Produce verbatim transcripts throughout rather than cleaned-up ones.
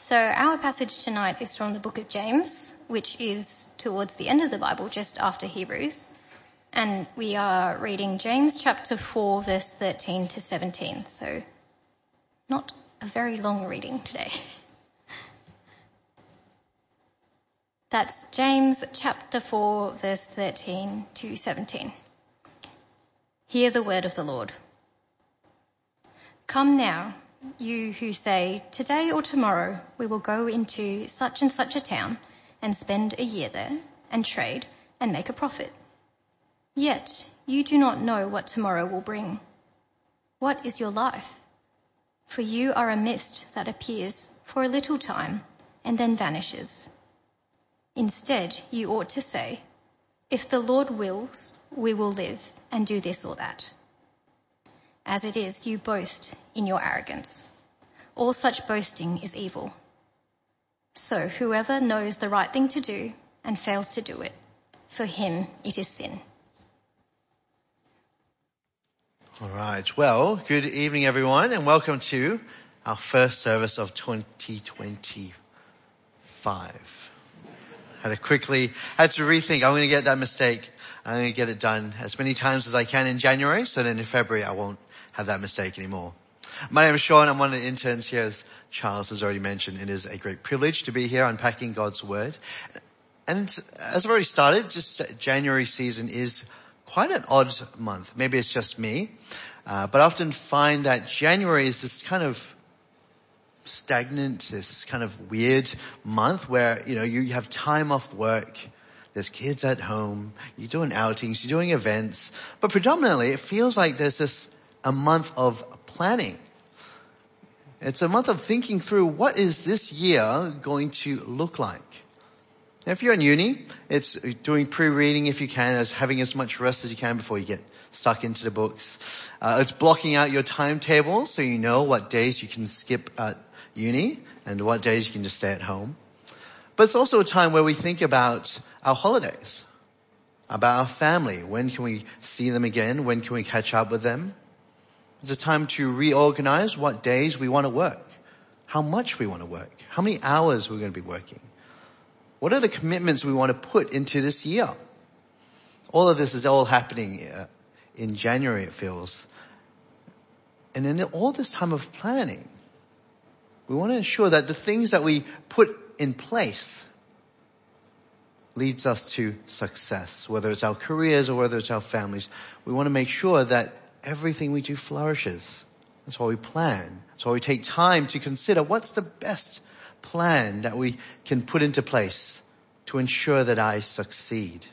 So our passage tonight is from the book of James, which is towards the end of the Bible, just after Hebrews. And we are reading James chapter four, verse thirteen to seventeen. So not a very long reading today. That's James chapter four, verse thirteen to seventeen. Hear the word of the Lord. Come now, you who say, today or tomorrow we will go into such and such a town and spend a year there and trade and make a profit. Yet you do not know what tomorrow will bring. What is your life? For you are a mist that appears for a little time and then vanishes. Instead, you ought to say, if the Lord wills, we will live and do this or that. As it is, you boast in your arrogance. All such boasting is evil. So whoever knows the right thing to do and fails to do it, for him it is sin. All right. Well, good evening, everyone, and welcome to our first service of twenty twenty-five. Had to quickly, had to rethink. I'm going to get that mistake. I'm going to get it done as many times as I can in January, so then in February I won't have that mistake anymore. My name is Sean. I'm one of the interns here, as Charles has already mentioned. It is a great privilege to be here unpacking God's Word. And as I've already started, just January season is quite an odd month. Maybe it's just me, uh, but I often find that January is this kind of stagnant, this kind of weird month where, you know, you have time off work. There's kids at home. You're doing outings. You're doing events. But predominantly, it feels like there's this a month of planning. It's a month of thinking through what is this year going to look like. Now, if you're in uni, it's doing pre-reading if you can, as having as much rest as you can before you get stuck into the books. Uh, it's blocking out your timetable so you know what days you can skip at uni and what days you can just stay at home. But it's also a time where we think about our holidays, about our family. When can we see them again? When can we catch up with them? It's a time to reorganize what days we want to work, how much we want to work, how many hours we're going to be working. What are the commitments we want to put into this year? All of this is all happening in January, it feels. And in all this time of planning, we want to ensure that the things that we put in place leads us to success, whether it's our careers or whether it's our families. We want to make sure that everything we do flourishes. That's why we plan. That's why we take time to consider what's the best plan that we can put into place to ensure that I succeed.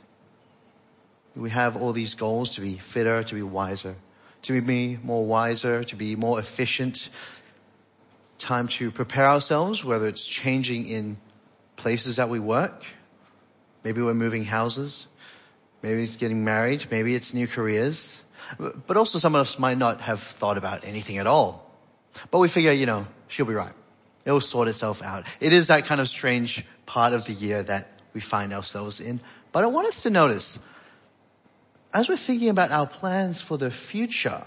We have all these goals to be fitter, to be wiser, to be more wiser, to be more efficient. Time to prepare ourselves, whether it's changing in places that we work. Maybe we're moving houses. Maybe it's getting married. Maybe it's new careers. But also some of us might not have thought about anything at all. But we figure, you know, she'll be right. It will sort itself out. It is that kind of strange part of the year that we find ourselves in. But I want us to notice, as we're thinking about our plans for the future,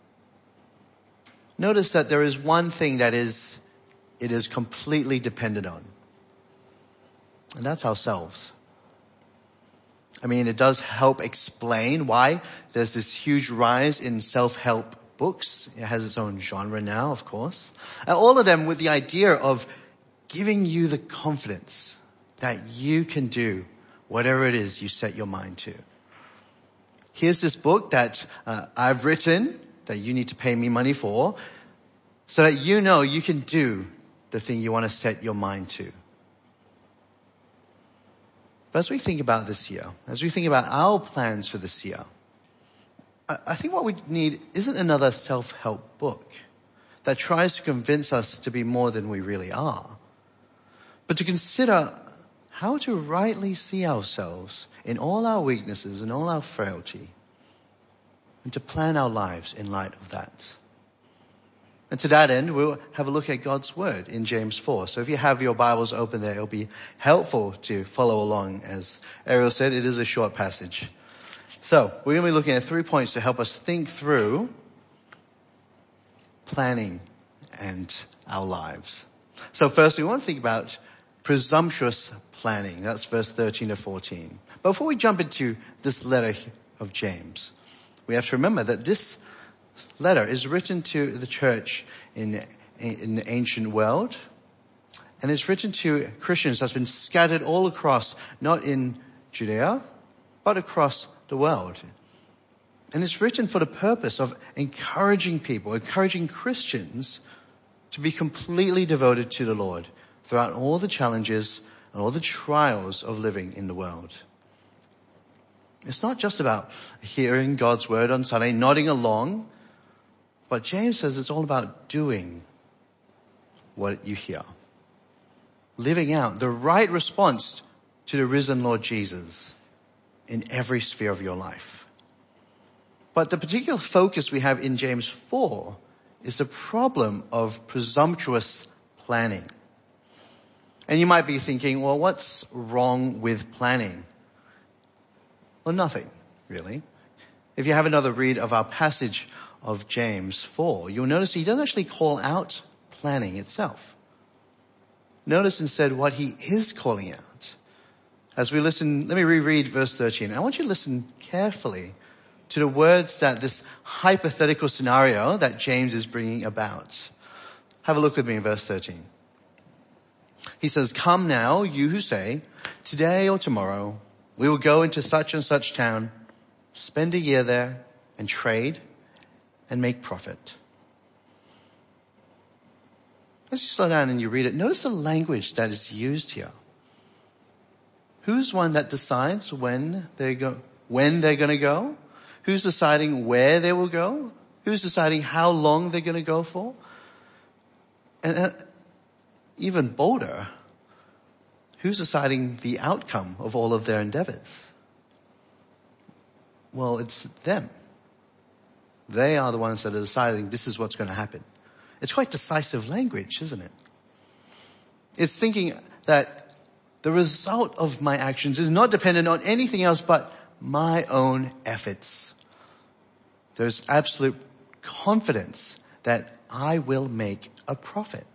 notice that there is one thing that is, it is completely dependent on. And that's ourselves. I mean, it does help explain why there's this huge rise in self-help books. It has its own genre now, of course. And all of them with the idea of giving you the confidence that you can do whatever it is you set your mind to. Here's this book that uh, I've written that you need to pay me money for so that you know you can do the thing you want to set your mind to. But as we think about this year, as we think about our plans for this year, I think what we need isn't another self-help book that tries to convince us to be more than we really are, but to consider how to rightly see ourselves in all our weaknesses and all our frailty, and to plan our lives in light of that. And to that end, we'll have a look at God's Word in James four. So if you have your Bibles open there, it'll be helpful to follow along. As Ariel said, it is a short passage. So we're going to be looking at three points to help us think through planning and our lives. So firstly, we want to think about presumptuous planning. That's verse thirteen to fourteen. But before we jump into this letter of James, we have to remember that this letter is written to the church in, in the ancient world, and it's written to Christians that's been scattered all across, not in Judea, but across the world. And it's written for the purpose of encouraging people, encouraging Christians to be completely devoted to the Lord throughout all the challenges and all the trials of living in the world. It's not just about hearing God's word on Sunday, nodding along, but James says it's all about doing what you hear. Living out the right response to the risen Lord Jesus in every sphere of your life. But the particular focus we have in James four is the problem of presumptuous planning. And you might be thinking, well, what's wrong with planning? Well, nothing, really. If you have another read of our passage of James four, you'll notice he doesn't actually call out planning itself. Notice instead what he is calling out. As we listen, let me reread verse thirteen. I want you to listen carefully to the words that this hypothetical scenario that James is bringing about. Have a look with me in verse thirteen. He says, "Come now, you who say, today or tomorrow, we will go into such and such town, spend a year there, and trade, and make profit." As you slow down and you read it, notice the language that is used here. Who's one that decides when they go, when they're going to go? Who's deciding where they will go? Who's deciding how long they're going to go for? And uh, even bolder, who's deciding the outcome of all of their endeavors? Well, it's them. They are the ones that are deciding this is what's going to happen. It's quite decisive language, isn't it? It's thinking that the result of my actions is not dependent on anything else but my own efforts. There's absolute confidence that I will make a profit.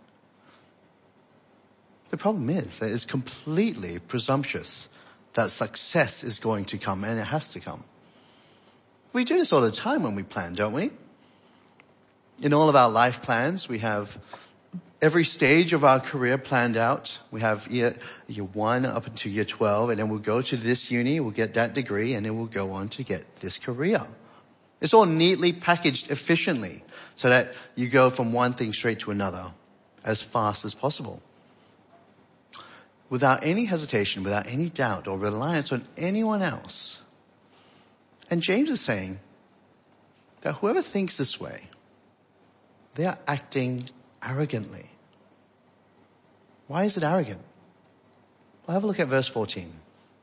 The problem is that it's completely presumptuous that success is going to come, and it has to come. We do this all the time when we plan, don't we? In all of our life plans, we have every stage of our career planned out. We have year, year one up until year twelve, and then we'll go to this uni, we'll get that degree, and then we'll go on to get this career. It's all neatly packaged efficiently so that you go from one thing straight to another as fast as possible. Without any hesitation, without any doubt or reliance on anyone else. And James is saying that whoever thinks this way, they are acting arrogantly. Why is it arrogant? Well, have a look at verse fourteen.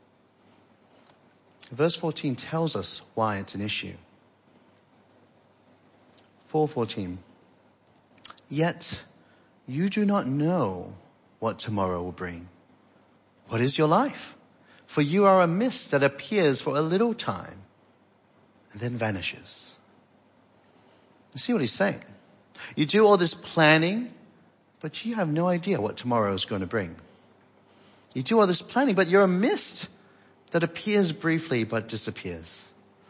Verse fourteen tells us why it's an issue. four fourteen. Yet you do not know what tomorrow will bring. What is your life? For you are a mist that appears for a little time and then vanishes. You see what he's saying? You do all this planning, but you have no idea what tomorrow is going to bring. You do all this planning, but you're a mist that appears briefly but disappears.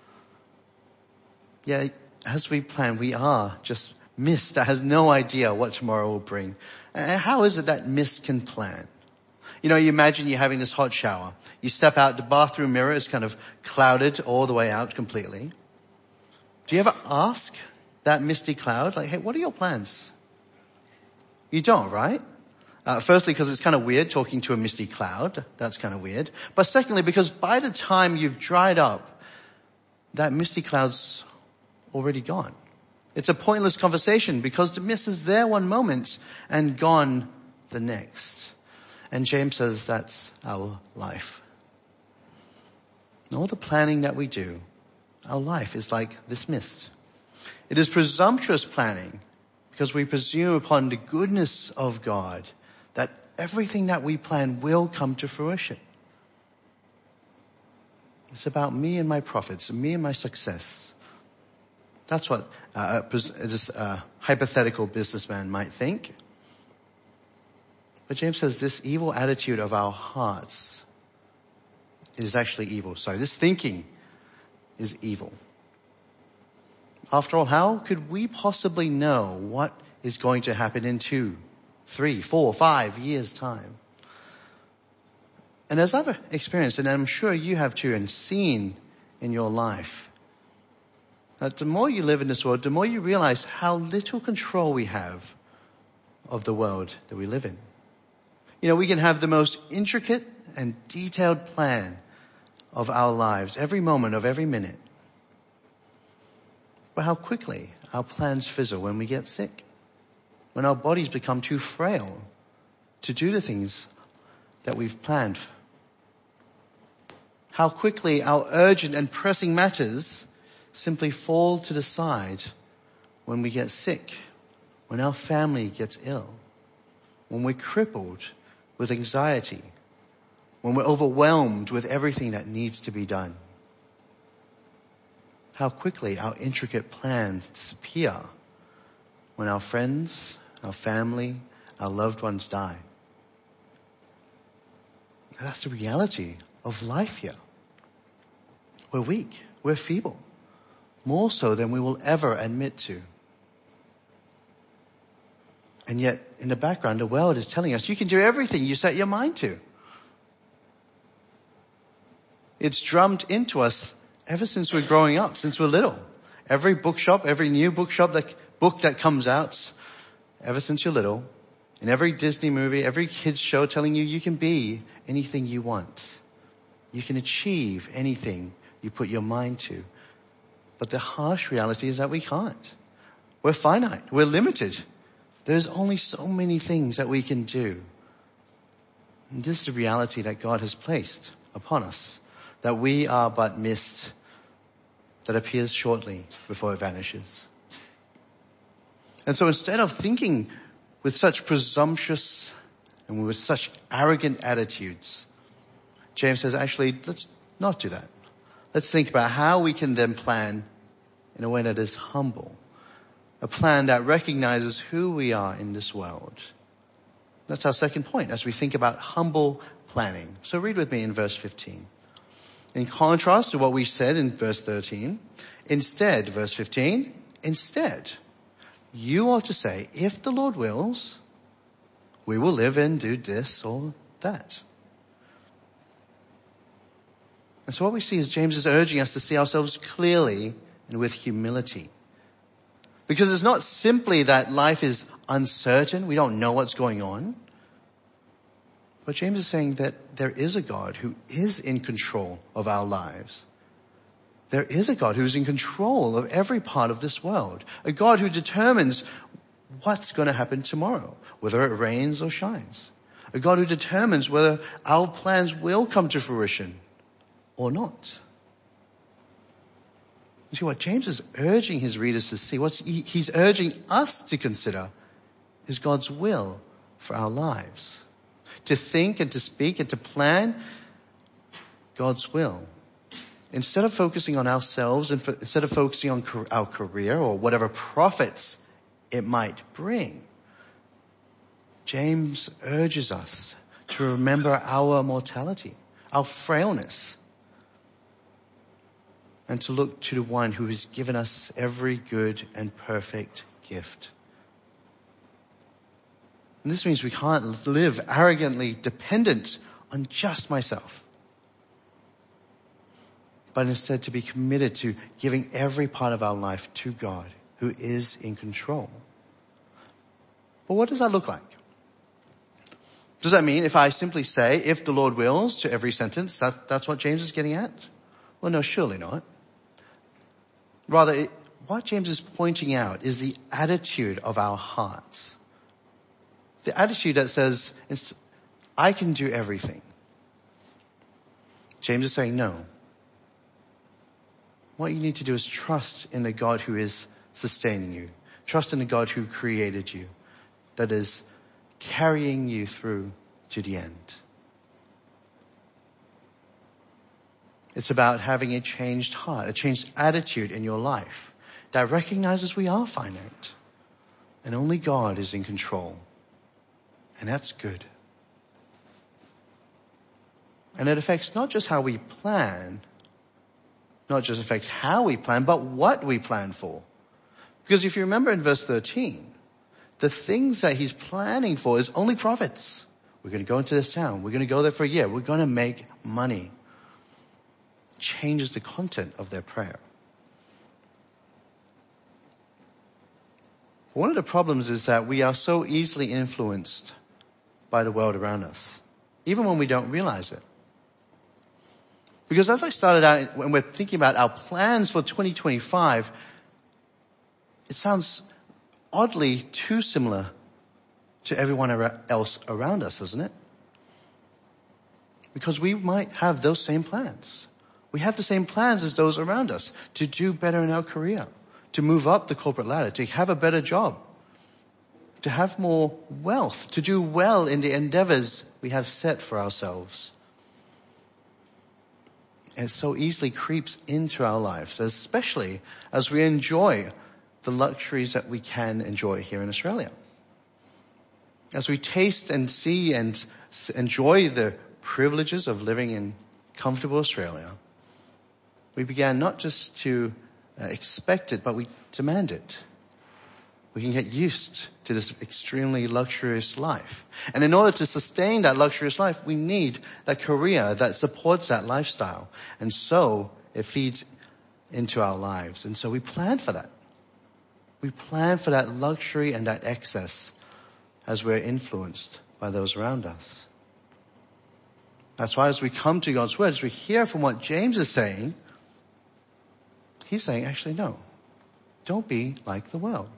Yeah, as we plan, we are just mist that has no idea what tomorrow will bring. And how is it that mist can plan? You know, you imagine you're having this hot shower. You step out, the bathroom mirror is kind of clouded all the way out completely. Do you ever ask that misty cloud, like, hey, what are your plans? You don't, right? Uh, firstly, because it's kind of weird talking to a misty cloud. That's kind of weird. But secondly, because by the time you've dried up, that misty cloud's already gone. It's a pointless conversation because the mist is there one moment and gone the next. And James says that's our life. And all the planning that we do, our life is like this mist. It is presumptuous planning because we presume upon the goodness of God that everything that we plan will come to fruition. It's about me and my profits, me and my success. That's what uh, this uh, hypothetical businessman might think. But James says this evil attitude of our hearts is actually evil. Sorry, this thinking is evil. After all, how could we possibly know what is going to happen in two, three, four, five years' time? And as I've experienced, and I'm sure you have too, and seen in your life, that the more you live in this world, the more you realize how little control we have of the world that we live in. You know, we can have the most intricate and detailed plan of our lives, every moment of every minute. But how quickly our plans fizzle when we get sick, when our bodies become too frail to do the things that we've planned. How quickly our urgent and pressing matters simply fall to the side when we get sick, when our family gets ill, when we're crippled with anxiety, when we're overwhelmed with everything that needs to be done. How quickly our intricate plans disappear when our friends, our family, our loved ones die. That's the reality of life here. We're weak, we're feeble, more so than we will ever admit to. And yet, in the background, the world is telling us you can do everything you set your mind to. It's drummed into us ever since we're growing up, since we're little. Every bookshop, every new bookshop, that book that comes out, ever since you're little, in every Disney movie, every kids show telling you you can be anything you want. You can achieve anything you put your mind to. But the harsh reality is that we can't. We're finite. We're limited. There's only so many things that we can do. And this is the reality that God has placed upon us, that we are but mist that appears shortly before it vanishes. And so instead of thinking with such presumptuous and with such arrogant attitudes, James says, actually, let's not do that. Let's think about how we can then plan in a way that is humble. A plan that recognizes who we are in this world. That's our second point as we think about humble planning. So read with me in verse fifteen. In contrast to what we said in verse thirteen, instead, verse fifteen, instead, you ought to say, if the Lord wills, we will live and do this or that. And so what we see is James is urging us to see ourselves clearly and with humility. Because it's not simply that life is uncertain, we don't know what's going on. But James is saying that there is a God who is in control of our lives. There is a God who's in control of every part of this world. A God who determines what's going to happen tomorrow, whether it rains or shines. A God who determines whether our plans will come to fruition or not. You see, what James is urging his readers to see, what he, he's urging us to consider, is God's will for our lives. To think and to speak and to plan God's will. Instead of focusing on ourselves and for, instead of focusing on car- our career or whatever profits it might bring, James urges us to remember our mortality, our frailness, and to look to the one who has given us every good and perfect gift. And this means we can't live arrogantly dependent on just myself, but instead to be committed to giving every part of our life to God, who is in control. But what does that look like? Does that mean if I simply say, if the Lord wills, to every sentence, that, that's what James is getting at? Well, no, surely not. Rather, it, what James is pointing out is the attitude of our hearts. The attitude that says, I can do everything. James is saying, no. What you need to do is trust in the God who is sustaining you. Trust in the God who created you. That is carrying you through to the end. It's about having a changed heart, a changed attitude in your life that recognizes we are finite and only God is in control. And that's good. And it affects not just how we plan, not just affects how we plan, but what we plan for. Because if you remember in verse thirteen, the things that he's planning for is only profits. We're going to go into this town. We're going to go there for a year. We're going to make money. Changes the content of their prayer. One of the problems is that we are so easily influenced by the world around us, even when we don't realize it. Because as I started out, when we're thinking about our plans for twenty twenty-five, it sounds oddly too similar to everyone else around us, isn't it? Because we might have those same plans. We have the same plans as those around us to do better in our career, to move up the corporate ladder, to have a better job, to have more wealth, to do well in the endeavors we have set for ourselves. And it so easily creeps into our lives, especially as we enjoy the luxuries that we can enjoy here in Australia. As we taste and see and enjoy the privileges of living in comfortable Australia, we began not just to uh, expect it, but we demand it. We can get used to this extremely luxurious life. And in order to sustain that luxurious life, we need that career that supports that lifestyle. And so it feeds into our lives. And so we plan for that. We plan for that luxury and that excess as we're influenced by those around us. That's why as we come to God's word, as we hear from what James is saying, he's saying, actually, no, don't be like the world.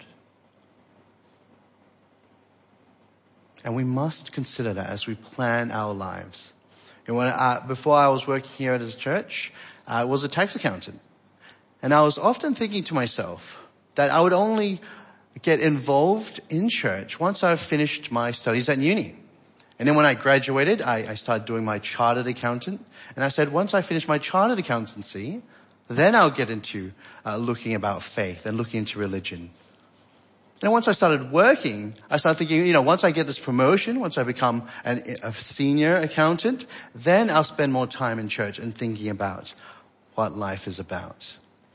And we must consider that as we plan our lives. And when I, before I was working here at this church, I was a tax accountant. And I was often thinking to myself that I would only get involved in church once I've finished my studies at uni. And then when I graduated, I, I started doing my chartered accountant. And I said, once I finish my chartered accountancy, then I'll get into uh, looking about faith and looking into religion. And once I started working, I started thinking, you know, once I get this promotion, once I become an, a senior accountant, then I'll spend more time in church and thinking about what life is about.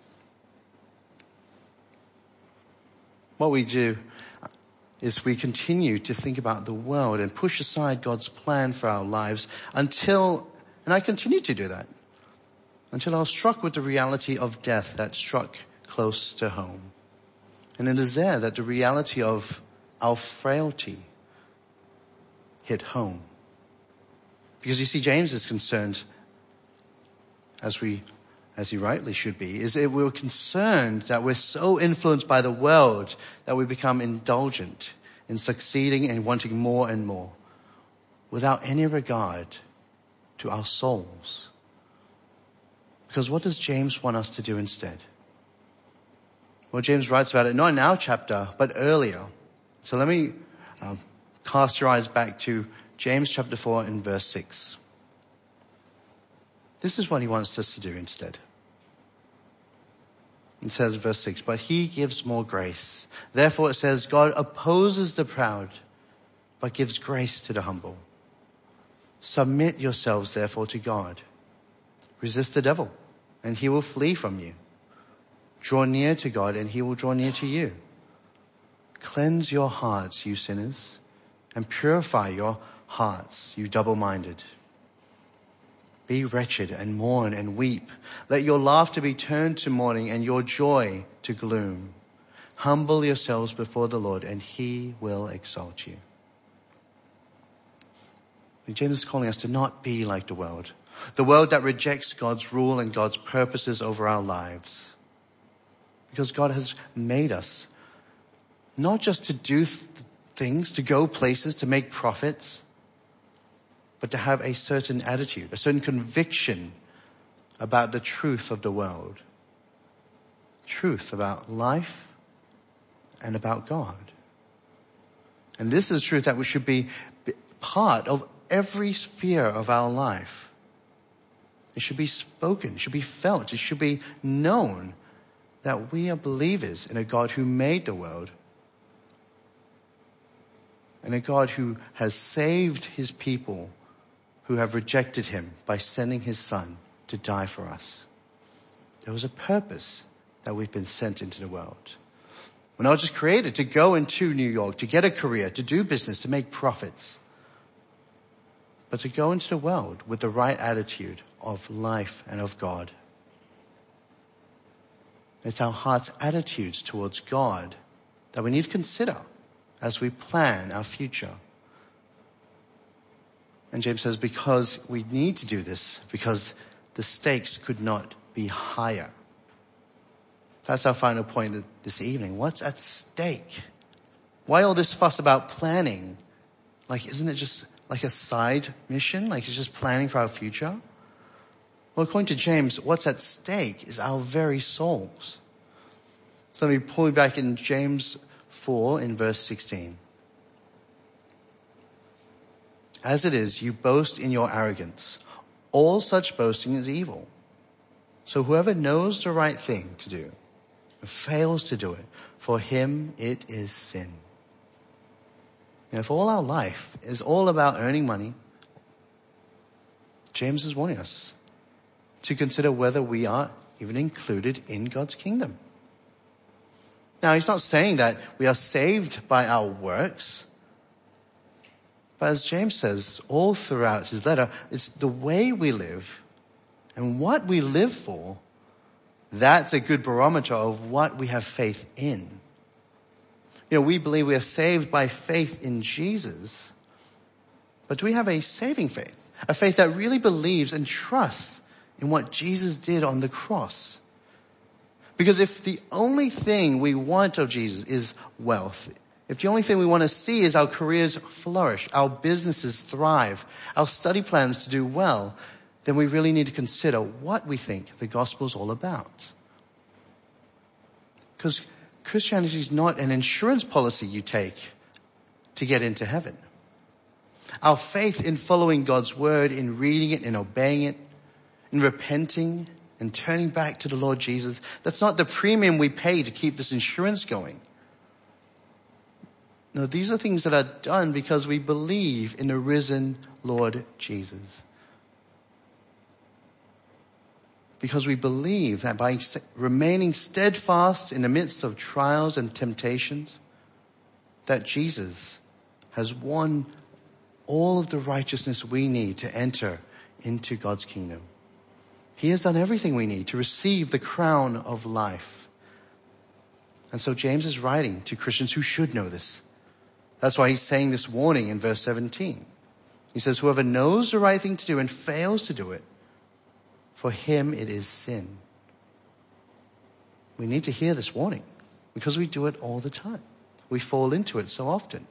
What we do is we continue to think about the world and push aside God's plan for our lives until, and I continue to do that, until I was struck with the reality of death that struck close to home. And it is there that the reality of our frailty hit home. Because you see, James is concerned, as we as he rightly should be, is that we're concerned that we're so influenced by the world that we become indulgent in succeeding and wanting more and more without any regard to our souls. Because what does James want us to do instead? Well, James writes about it not in our chapter, but earlier. So let me um, cast your eyes back to James chapter four and verse six. This is what he wants us to do instead. It says in verse six, but he gives more grace. Therefore it says, God opposes the proud, but gives grace to the humble. Submit yourselves therefore to God. Resist the devil, and he will flee from you. Draw near to God, and he will draw near to you. Cleanse your hearts, you sinners, and purify your hearts, you double-minded. Be wretched and mourn and weep. Let your laughter be turned to mourning and your joy to gloom. Humble yourselves before the Lord, and he will exalt you. And James is calling us to not be like the world. The world that rejects God's rule and God's purposes over our lives. Because God has made us not just to do th- things, to go places, to make profits, but to have a certain attitude, a certain conviction about the truth of the world. Truth about life and about God. And this is truth that we should be part of every sphere of our life. It should be spoken, it should be felt, it should be known that we are believers in a God who made the world, and a God who has saved his people who have rejected him by sending his son to die for us. There was a purpose that we've been sent into the world. We're not just created to go into New York, to get a career, to do business, to make profits, but to go into the world with the right attitude of life and of God. It's our heart's attitudes towards God that we need to consider as we plan our future. And James says, because we need to do this, because the stakes could not be higher. That's our final point this evening. What's at stake? Why all this fuss about planning? Like, isn't it just like a side mission? Like, it's just planning for our future? Well, according to James, what's at stake is our very souls. So let me pull you back in James four in verse sixteen. As it is, you boast in your arrogance. All such boasting is evil. So whoever knows the right thing to do and fails to do it, for him it is sin. And if all our life is all about earning money, James is warning us to consider whether we are even included in God's kingdom. Now, he's not saying that we are saved by our works. But as James says all throughout his letter, it's the way we live and what we live for. That's a good barometer of what we have faith in. You know, we believe we are saved by faith in Jesus. But do we have a saving faith? A faith that really believes and trusts in what Jesus did on the cross? Because if the only thing we want of Jesus is wealth, if the only thing we want to see is our careers flourish, our businesses thrive, our study plans to do well, then we really need to consider what we think the gospel is all about. Because Christianity is not an insurance policy you take to get into heaven. Our faith in following God's word, in reading it, in obeying it, in repenting and turning back to the Lord Jesus, that's not the premium we pay to keep this insurance going. No, these are things that are done because we believe in the risen Lord Jesus. Because we believe that by remaining steadfast in the midst of trials and temptations, that Jesus has won all of the righteousness we need to enter into God's kingdom. He has done everything we need to receive the crown of life. And so James is writing to Christians who should know this. That's why he's saying this warning in verse seventeen. He says, whoever knows the right thing to do and fails to do it, for him it is sin. We need to hear this warning because we do it all the time. We fall into it so often.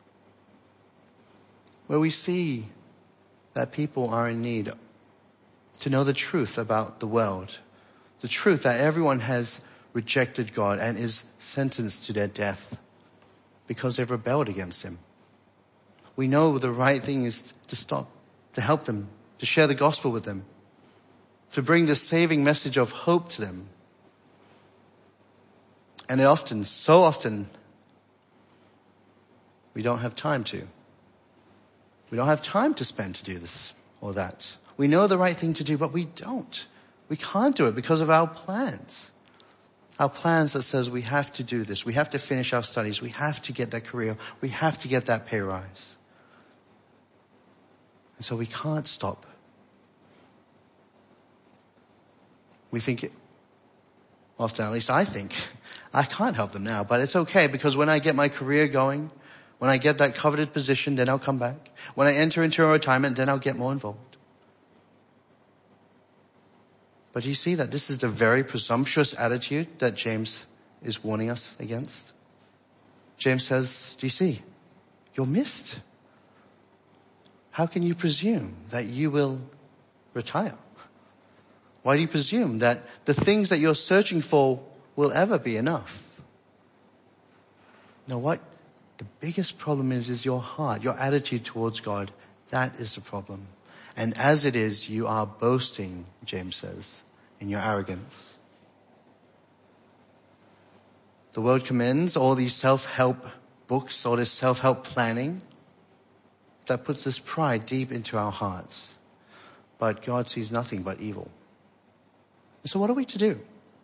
Where we see that people are in need to know the truth about the world, the truth that everyone has rejected God and is sentenced to their death because they've rebelled against him. We know the right thing is to stop, to help them, to share the gospel with them, to bring the saving message of hope to them. And often, so often, we don't have time to. We don't have time to spend to do this or that. We know the right thing to do, but we don't. We can't do it because of our plans. Our plans that says we have to do this. We have to finish our studies. We have to get that career. We have to get that pay rise. And so we can't stop. We think, it, often at least I think, I can't help them now, but it's okay because when I get my career going, when I get that coveted position, then I'll come back. When I enter into a retirement, then I'll get more involved. But you see that this is the very presumptuous attitude that James is warning us against. James says, do you see? You're missed. How can you presume that you will retire? Why do you presume that the things that you're searching for will ever be enough? Now what the biggest problem is, is your heart, your attitude towards God. That is the problem. And as it is, you are boasting, James says, in your arrogance. The world commends all these self-help books, all this self-help planning. that puts this pride deep into our hearts. But God sees nothing but evil. So what are we to do?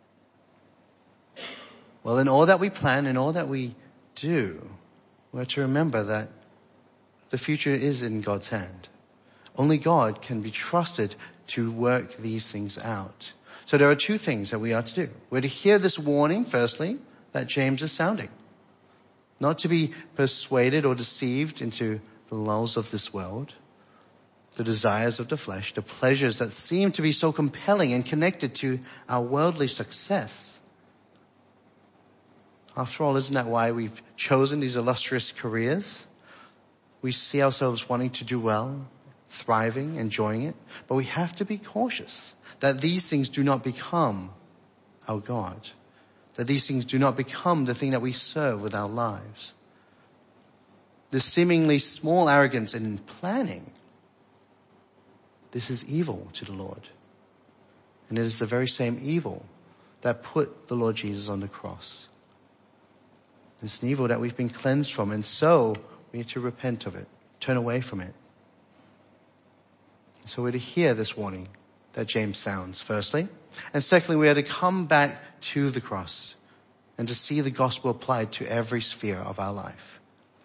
Well, in all that we plan, in all that we do, we're to remember that the future is in God's hand. Only God can be trusted to work these things out. So there are two things that we are to do. We're to hear this warning, firstly, that James is sounding. Not to be persuaded or deceived into the lulls of this world, the desires of the flesh, the pleasures that seem to be so compelling and connected to our worldly success. After all, isn't that why we've chosen these illustrious careers? We see ourselves wanting to do well, thriving, enjoying it. But we have to be cautious that these things do not become our God. That these things do not become the thing that we serve with our lives. The seemingly small arrogance in planning, this is evil to the Lord. And it is the very same evil that put the Lord Jesus on the cross. It's an evil that we've been cleansed from, and so we need to repent of it, turn away from it. So we're to hear this warning that James sounds, firstly. And secondly, we are to come back to the cross and to see the gospel applied to every sphere of our life.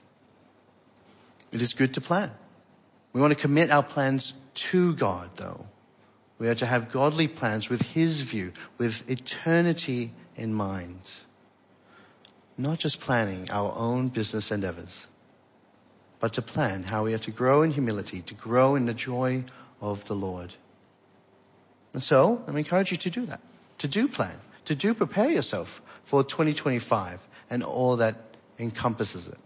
It is good to plan. We want to commit our plans to God, though. We are to have godly plans with His view, with eternity in mind. Not just planning our own business endeavors, but to plan how we are to grow in humility, to grow in the joy of the Lord. And so, I encourage you to do that, to do plan, to do prepare yourself for twenty twenty-five and all that encompasses it.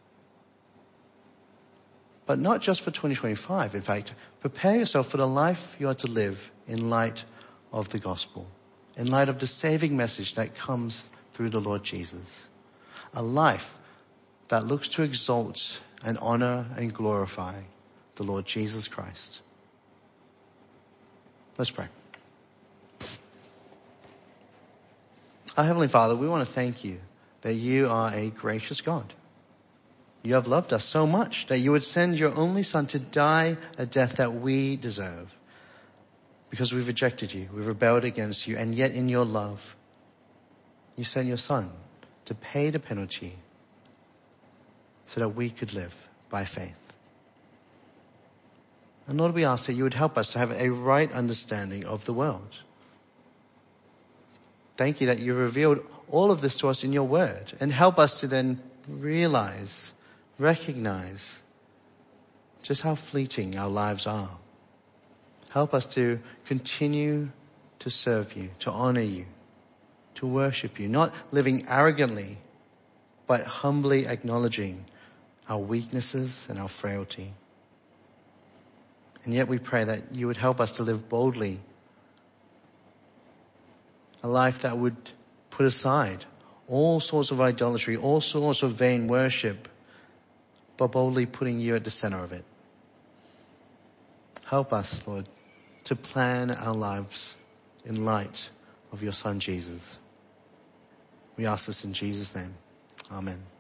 But not just for twenty twenty-five, in fact, prepare yourself for the life you are to live in light of the gospel, in light of the saving message that comes through the Lord Jesus. A life that looks to exalt and honor and glorify the Lord Jesus Christ. Let's pray. Our Heavenly Father, we want to thank you that you are a gracious God. You have loved us so much that you would send your only Son to die a death that we deserve. Because we've rejected you, we've rebelled against you, and yet in your love, you sent your Son to pay the penalty so that we could live by faith. And Lord, we ask that you would help us to have a right understanding of the world. Thank you that you revealed all of this to us in your word, and help us to then realize, recognize just how fleeting our lives are. Help us to continue to serve you, to honor you, to worship you, not living arrogantly, but humbly acknowledging our weaknesses and our frailty. And yet we pray that you would help us to live boldly, a life that would put aside all sorts of idolatry, all sorts of vain worship, but boldly putting you at the center of it. Help us, Lord, to plan our lives in light of your Son, Jesus. We ask this in Jesus' name. Amen.